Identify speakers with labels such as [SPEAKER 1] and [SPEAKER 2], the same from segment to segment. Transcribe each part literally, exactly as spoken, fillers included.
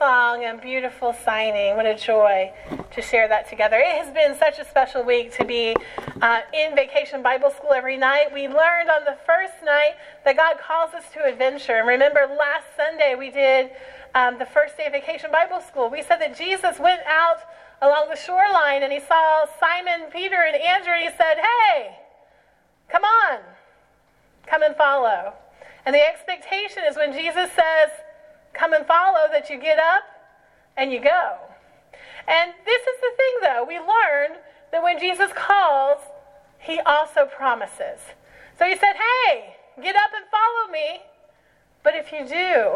[SPEAKER 1] song and beautiful signing. What a joy to share that together. It has been such a special week to be uh, in Vacation Bible School every night. We learned on the first night that God calls us to adventure. And remember, last Sunday we did um, the first day of Vacation Bible School. We said that Jesus went out along the shoreline and he saw Simon, Peter, and Andrew, and he said, "Hey, come on, come and follow." And the expectation is when Jesus says, "Come and follow," that you get up and you go. And this is the thing, though. We learned that when Jesus calls, he also promises. So he said, "Hey, get up and follow me. But if you do,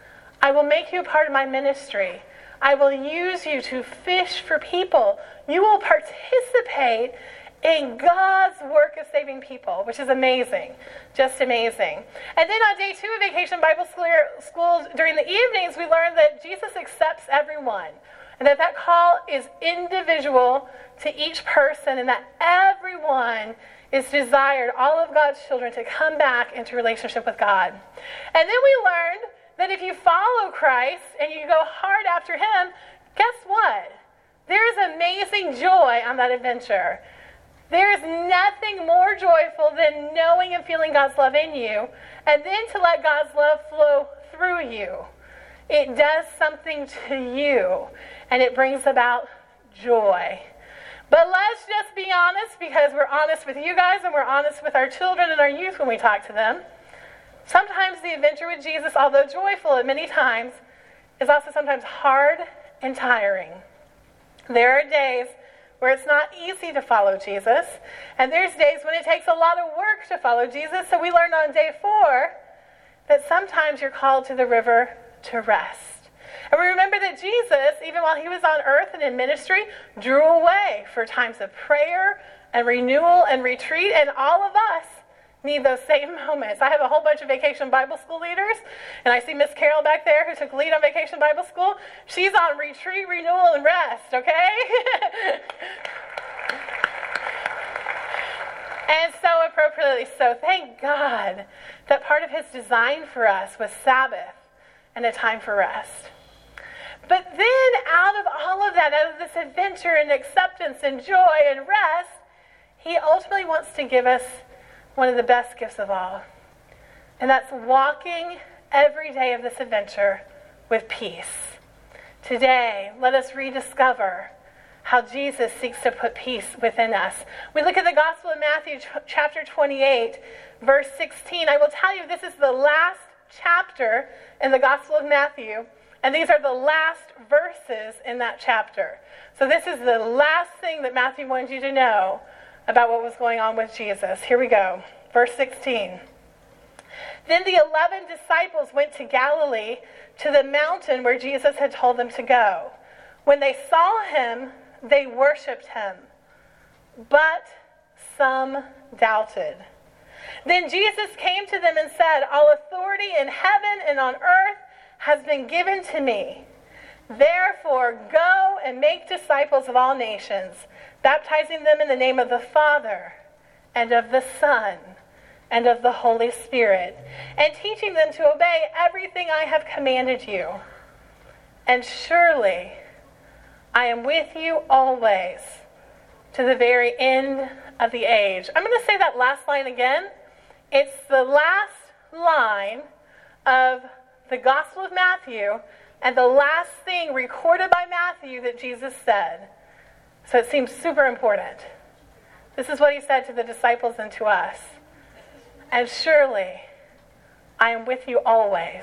[SPEAKER 1] I will make you a part of my ministry. I will use you to fish for people. You will participate in God's work of saving people," which is amazing, just amazing. And then on day two of Vacation Bible School, during the evenings, we learned that Jesus accepts everyone, and that that call is individual to each person, and that everyone is desired, all of God's children, to come back into relationship with God. And then we learned that if you follow Christ and you go hard after him, guess what? There is amazing joy on that adventure. There is nothing more joyful than knowing and feeling God's love in you, and then to let God's love flow through you. It does something to you, and it brings about joy. But let's just be honest, because we're honest with you guys, and we're honest with our children and our youth when we talk to them. Sometimes the adventure with Jesus, although joyful at many times, is also sometimes hard and tiring. There are days where it's not easy to follow Jesus, and there's days when it takes a lot of work to follow Jesus. So we learned on day four that sometimes you're called to the river to rest. And we remember that Jesus, even while he was on earth and in ministry, drew away for times of prayer and renewal and retreat, and all of us need those same moments. I have a whole bunch of Vacation Bible School leaders, and I see Miss Carol back there who took lead on Vacation Bible School. She's on retreat, renewal, and rest, okay? And so appropriately so, thank God that part of his design for us was Sabbath and a time for rest. But then out of all of that, out of this adventure and acceptance and joy and rest, he ultimately wants to give us one of the best gifts of all. And that's walking every day of this adventure with peace. Today, let us rediscover how Jesus seeks to put peace within us. We look at the Gospel of Matthew, chapter twenty-eight, verse sixteen. I will tell you, this is the last chapter in the Gospel of Matthew, and these are the last verses in that chapter. So this is the last thing that Matthew wanted you to know about what was going on with Jesus. Here we go. Verse sixteen. Then the eleven disciples went to Galilee, to the mountain where Jesus had told them to go. When they saw him, they worshipped him, but some doubted. Then Jesus came to them and said, "All authority in heaven and on earth has been given to me. Therefore, go and make disciples of all nations, baptizing them in the name of the Father and of the Son and of the Holy Spirit, and teaching them to obey everything I have commanded you. And surely I am with you always to the very end of the age." I'm going to say that last line again. It's the last line of the Gospel of Matthew, and the last thing recorded by Matthew that Jesus said. So it seems super important. This is what he said to the disciples and to us. "And surely I am with you always,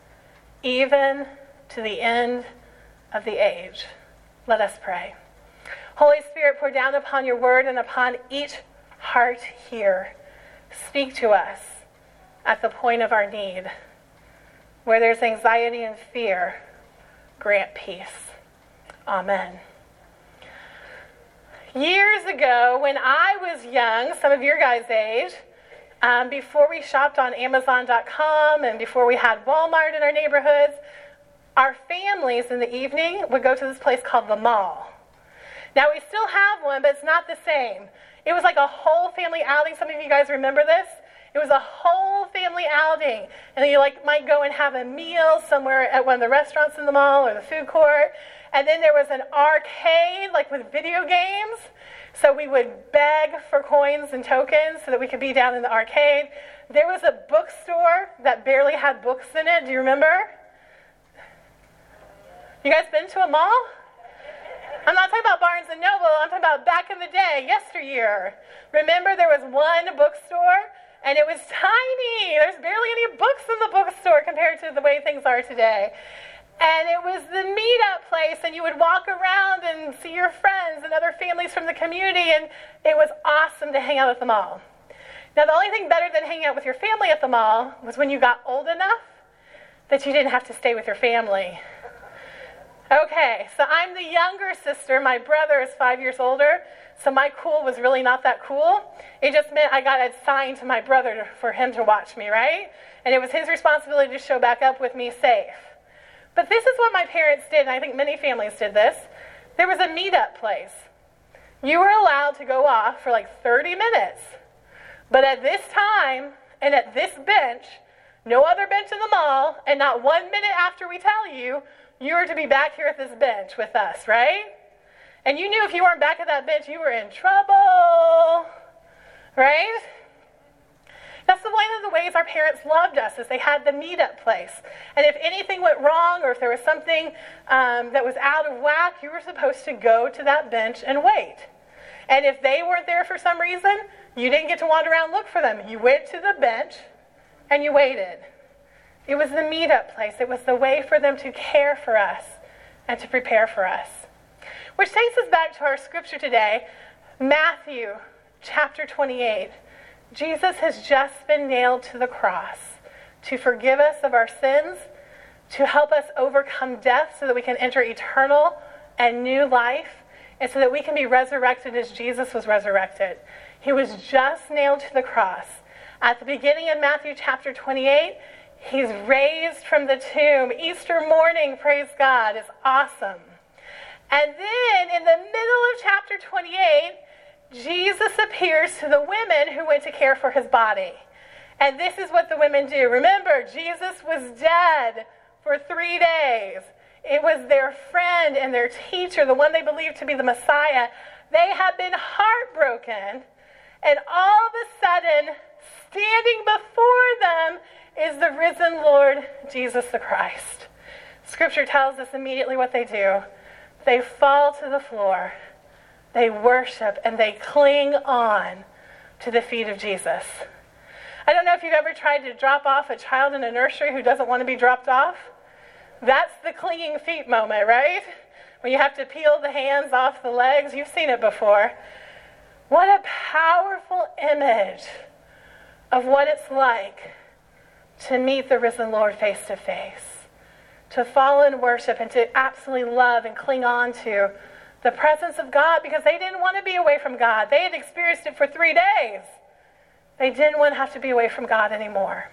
[SPEAKER 1] even to the end of the age." Let us pray. Holy Spirit, pour down upon your word and upon each heart here. Speak to us at the point of our need. Where there's anxiety and fear, grant peace. Amen. Years ago, when I was young, some of your guys' age, um, before we shopped on Amazon dot com and before we had Walmart in our neighborhoods, our families in the evening would go to this place called the mall. Now, we still have one, but it's not the same. It was like a whole family outing. Some of you guys remember this. It was a whole family outing. And you like might go and have a meal somewhere at one of the restaurants in the mall or the food court. And then there was an arcade, like with video games. So we would beg for coins and tokens so that we could be down in the arcade. There was a bookstore that barely had books in it. Do you remember? You guys been to a mall? I'm not talking about Barnes and Noble. I'm talking about back in the day, yesteryear. Remember, there was one bookstore, and it was tiny. There's barely any books in the bookstore compared to the way things are today. And it was the meetup place, and you would walk around and see your friends and other families from the community, and it was awesome to hang out at the mall. Now, the only thing better than hanging out with your family at the mall was when you got old enough that you didn't have to stay with your family. Okay, so I'm the younger sister. My brother is five years older, so my cool was really not that cool. It just meant I got assigned to my brother to, for him to watch me, right? And it was his responsibility to show back up with me safe. But this is what my parents did, and I think many families did this. There was a meetup place. You were allowed to go off for like thirty minutes. But at this time, and at this bench, no other bench in the mall, and not one minute after we tell you, you were to be back here at this bench with us, right? And you knew if you weren't back at that bench, you were in trouble, right? That's the one of the ways our parents loved us, is they had the meetup place. And if anything went wrong, or if there was something um, that was out of whack, you were supposed to go to that bench and wait. And if they weren't there for some reason, you didn't get to wander around and look for them. You went to the bench and you waited. It was the meetup place. It was the way for them to care for us and to prepare for us. Which takes us back to our scripture today, Matthew chapter twenty-eight. Jesus has just been nailed to the cross to forgive us of our sins, to help us overcome death so that we can enter eternal and new life, and so that we can be resurrected as Jesus was resurrected. He was just nailed to the cross. At the beginning of Matthew chapter twenty-eight, he's raised from the tomb. Easter morning, praise God, is awesome. And then in the middle of chapter twenty-eight, Jesus appears to the women who went to care for his body. And this is what the women do. Remember, Jesus was dead for three days. It was their friend and their teacher, the one they believed to be the Messiah. They had been heartbroken. And all of a sudden, standing before them is the risen Lord Jesus the Christ. Scripture tells us immediately what they do. They fall to the floor. They worship and they cling on to the feet of Jesus. I don't know if you've ever tried to drop off a child in a nursery who doesn't want to be dropped off. That's the clinging feet moment, right? When you have to peel the hands off the legs. You've seen it before. What a powerful image of what it's like to meet the risen Lord face to face. To fall in worship and to absolutely love and cling on to the presence of God, because they didn't want to be away from God. They had experienced it for three days. They didn't want to have to be away from God anymore.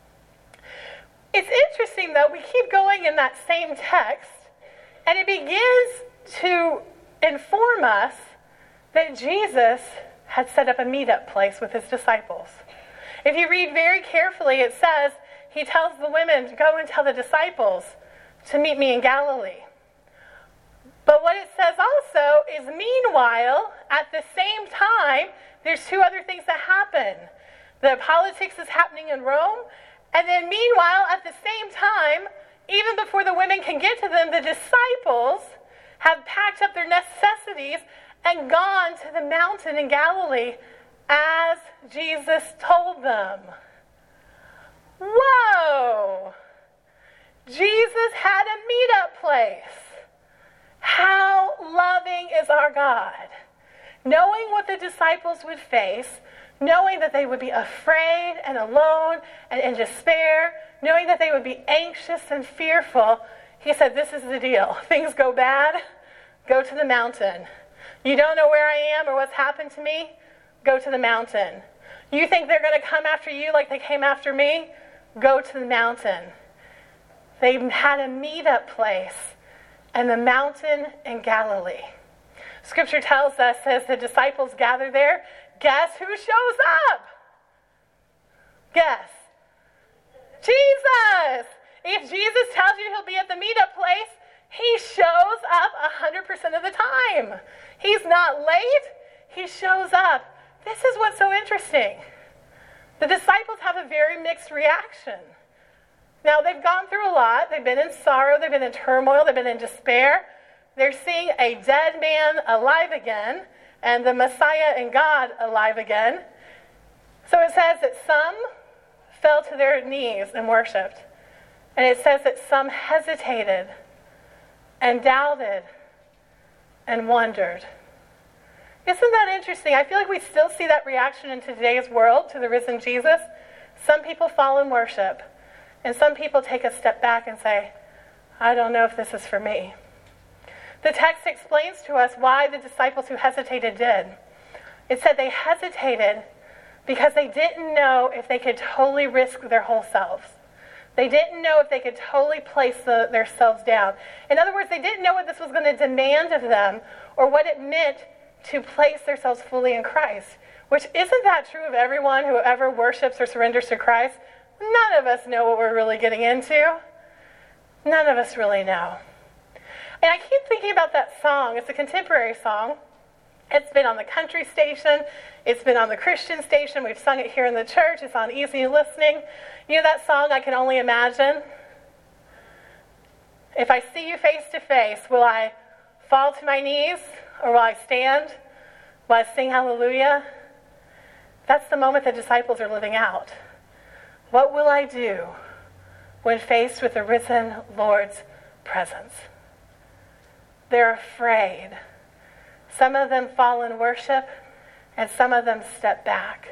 [SPEAKER 1] It's interesting, though, we keep going in that same text, and it begins to inform us that Jesus had set up a meetup place with his disciples. If you read very carefully, it says, he tells the women to go and tell the disciples to meet me in Galilee. But what it says also is, meanwhile, at the same time, there's two other things that happen. The politics is happening in Rome, and then meanwhile, at the same time, even before the women can get to them, the disciples have packed up their necessities and gone to the mountain in Galilee as Jesus told them. Whoa! Jesus had a meetup place. How loving is our God? Knowing what the disciples would face, knowing that they would be afraid and alone and in despair, knowing that they would be anxious and fearful, he said, this is the deal. Things go bad, go to the mountain. You don't know where I am or what's happened to me? Go to the mountain. You think they're going to come after you like they came after me? Go to the mountain. They had a meetup place, and the mountain in Galilee. Scripture tells us, as the disciples gather there, guess who shows up? Guess. Jesus! If Jesus tells you he'll be at the meetup place, he shows up one hundred percent of the time. He's not late. He shows up. This is what's so interesting. The disciples have a very mixed reaction. Now, they've gone through a lot. They've been in sorrow. They've been in turmoil. They've been in despair. They're seeing a dead man alive again and the Messiah and God alive again. So it says that some fell to their knees and worshiped. And it says that some hesitated and doubted and wondered. Isn't that interesting? I feel like we still see that reaction in today's world to the risen Jesus. Some people fall in worship, and some people take a step back and say, I don't know if this is for me. The text explains to us why the disciples who hesitated did. It said they hesitated because they didn't know if they could totally risk their whole selves. They didn't know if they could totally place the, their selves down. In other words, they didn't know what this was going to demand of them or what it meant to place themselves fully in Christ. Which, isn't that true of everyone who ever worships or surrenders to Christ? None of us know what we're really getting into. None of us really know. And I keep thinking about that song. It's a contemporary song. It's been on the country station. It's been on the Christian station. We've sung it here in the church. It's on easy listening. You know that song, I Can Only Imagine? If I see you face to face, will I fall to my knees or will I stand? Will I sing hallelujah? That's the moment the disciples are living out. What will I do when faced with the risen Lord's presence? They're afraid. Some of them fall in worship, and some of them step back.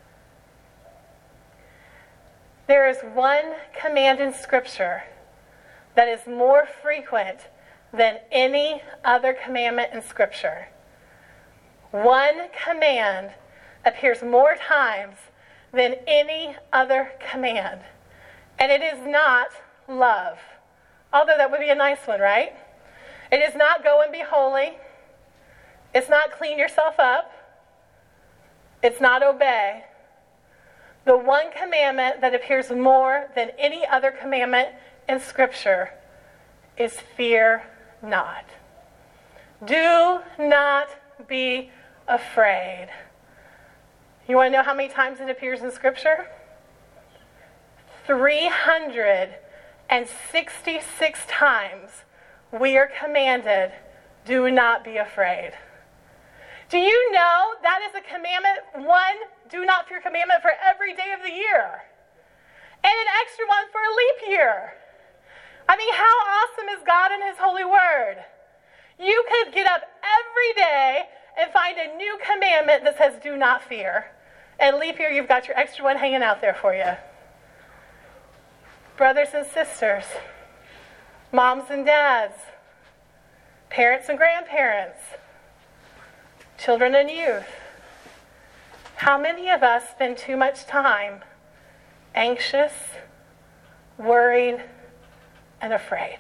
[SPEAKER 1] There is one command in Scripture that is more frequent than any other commandment in Scripture. One command appears more times than any other command. And it is not love. Although that would be a nice one, right? It is not go and be holy. It's not clean yourself up. It's not obey. The one commandment that appears more than any other commandment in Scripture is fear not. Do not be afraid. You want to know how many times it appears in Scripture? three hundred sixty-six times we are commanded, do not be afraid. Do you know that is a commandment, one do not fear commandment for every day of the year? And an extra one for a leap year. I mean, how awesome is God and His holy word? You could get up every day and find a new commandment that says do not fear. And leap year, you've got your extra one hanging out there for you. Brothers and sisters, moms and dads, parents and grandparents, children and youth, how many of us spend too much time anxious, worried, and afraid?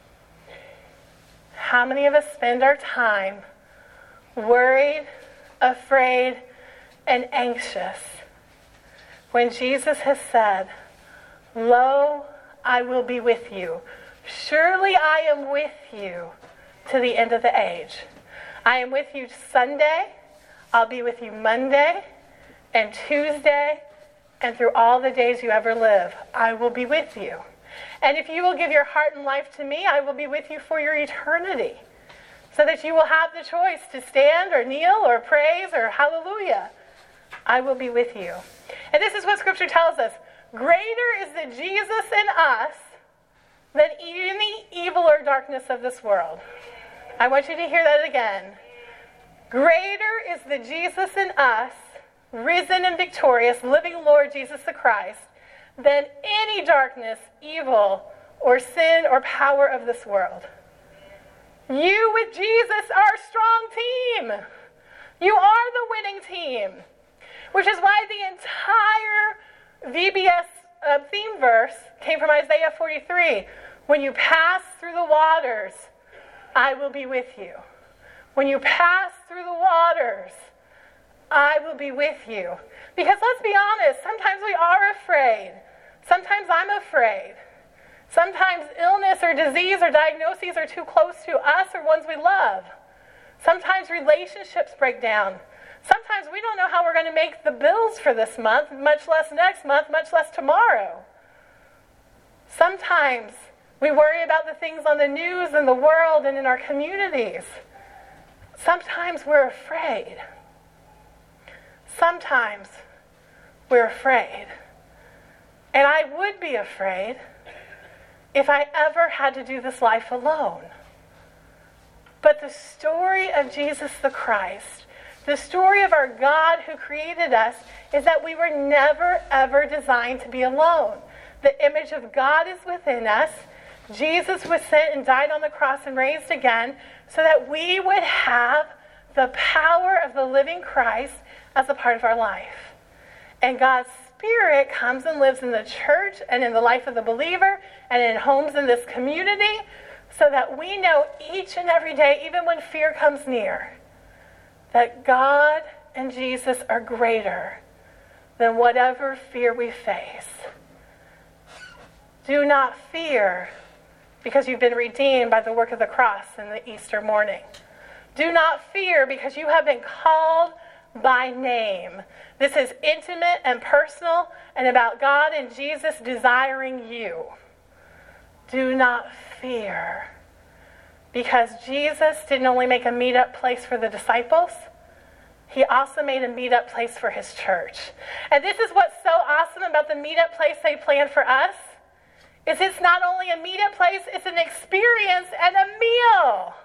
[SPEAKER 1] How many of us spend our time worried, afraid, and anxious when Jesus has said, Lo, I will be with you. Surely I am with you to the end of the age. I am with you Sunday. I'll be with you Monday and Tuesday and through all the days you ever live. I will be with you. And if you will give your heart and life to me, I will be with you for your eternity, so that you will have the choice to stand or kneel or praise or hallelujah. I will be with you. And this is what Scripture tells us. Greater is the Jesus in us than any evil or darkness of this world. I want you to hear that again. Greater is the Jesus in us, risen and victorious, living Lord Jesus the Christ, than any darkness, evil, or sin or power of this world. You with Jesus are a strong team. You are the winning team. Which is why the entire V B S uh, theme verse came from Isaiah forty-three. When you pass through the waters, I will be with you. When you pass through the waters, I will be with you. Because let's be honest, sometimes we are afraid. Sometimes I'm afraid. Sometimes illness or disease or diagnoses are too close to us or ones we love. Sometimes relationships break down. Sometimes we don't know how we're going to make the bills for this month, much less next month, much less tomorrow. Sometimes we worry about the things on the news and the world and in our communities. Sometimes we're afraid. Sometimes we're afraid. And I would be afraid if I ever had to do this life alone. But the story of Jesus the Christ, the story of our God who created us, is that we were never, ever designed to be alone. The image of God is within us. Jesus was sent and died on the cross and raised again so that we would have the power of the living Christ as a part of our life. And God's Spirit comes and lives in the church and in the life of the believer and in homes in this community so that we know each and every day, even when fear comes near, that God and Jesus are greater than whatever fear we face. Do not fear because you've been redeemed by the work of the cross in the Easter morning. Do not fear because you have been called by name. This is intimate and personal and about God and Jesus desiring you. Do not fear because Jesus didn't only make a meetup place for the disciples, he also made a meetup place for his church. And this is what's so awesome about the meetup place they planned for us, is it's not only a meetup place, it's an experience and a meal.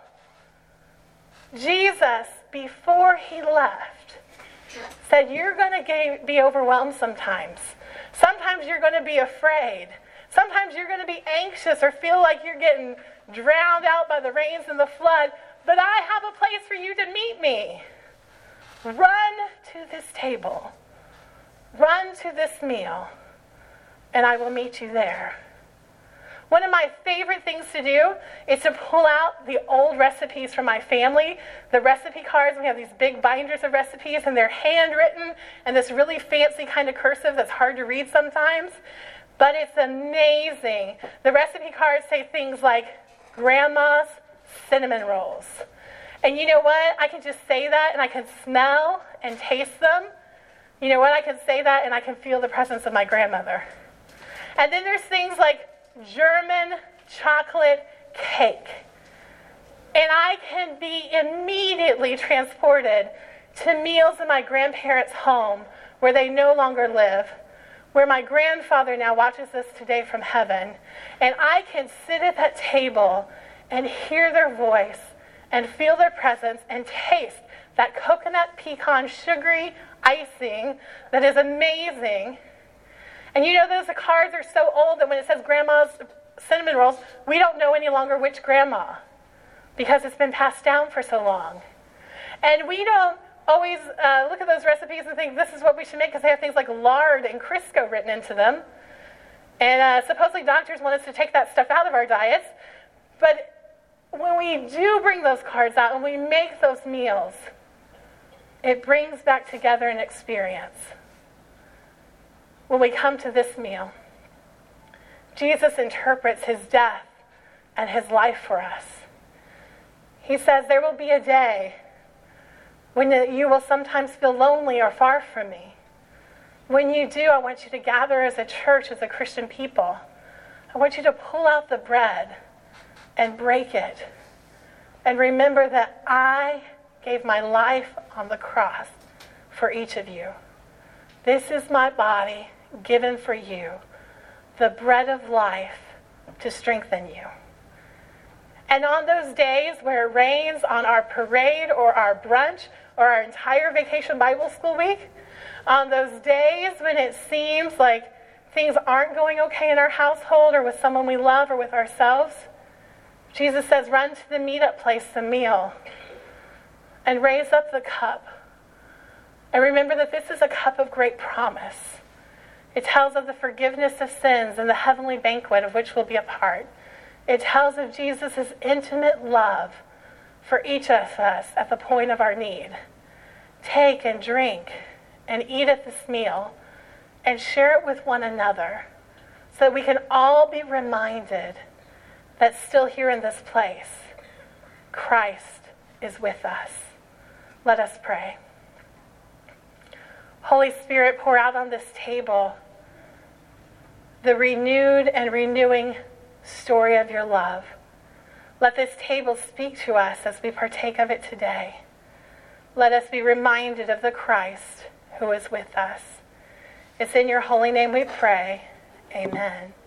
[SPEAKER 1] Jesus, before he left, said you're going to be overwhelmed sometimes. Sometimes you're going to be afraid. Sometimes you're going to be anxious or feel like you're getting drowned out by the rains and the flood. But I have a place for you to meet me. Run to this table. Run to this meal. And I will meet you there. One of my favorite things to do is to pull out the old recipes from my family, the recipe cards. We have these big binders of recipes, and they're handwritten, and this really fancy kind of cursive that's hard to read sometimes. But it's amazing. The recipe cards say things like, Grandma's cinnamon rolls. And you know what? I can just say that, and I can smell and taste them. You know what? I can say that, and I can feel the presence of my grandmother. And then there's things like German chocolate cake. And I can be immediately transported to meals in my grandparents' home where they no longer live, where my grandfather now watches us today from heaven. And I can sit at that table and hear their voice and feel their presence and taste that coconut pecan sugary icing that is amazing. And you know, those cards are so old that when it says Grandma's cinnamon rolls, we don't know any longer which grandma because it's been passed down for so long. And we don't always uh, look at those recipes and think this is what we should make because they have things like lard and Crisco written into them. And uh, supposedly doctors want us to take that stuff out of our diets. But when we do bring those cards out and we make those meals, it brings back together an experience. When we come to this meal, Jesus interprets his death and his life for us. He says, there will be a day when you will sometimes feel lonely or far from me. When you do, I want you to gather as a church, as a Christian people. I want you to pull out the bread and break it. And remember that I gave my life on the cross for each of you. This is my body given for you, the bread of life to strengthen you. And on those days where it rains on our parade or our brunch or our entire Vacation Bible School week, on those days when it seems like things aren't going okay in our household or with someone we love or with ourselves, Jesus says, run to the meetup place, the meal, and raise up the cup. And remember that this is a cup of great promise. It tells of the forgiveness of sins and the heavenly banquet of which we'll be a part. It tells of Jesus' intimate love for each of us at the point of our need. take and drink and eat at this meal and share it with one another so that we can all be reminded that still here in this place, Christ is with us. Let us pray. Holy Spirit, pour out on this table the renewed and renewing story of your love. Let this table speak to us as we partake of it today. Let us be reminded of the Christ who is with us. It's in your holy name we pray. Amen.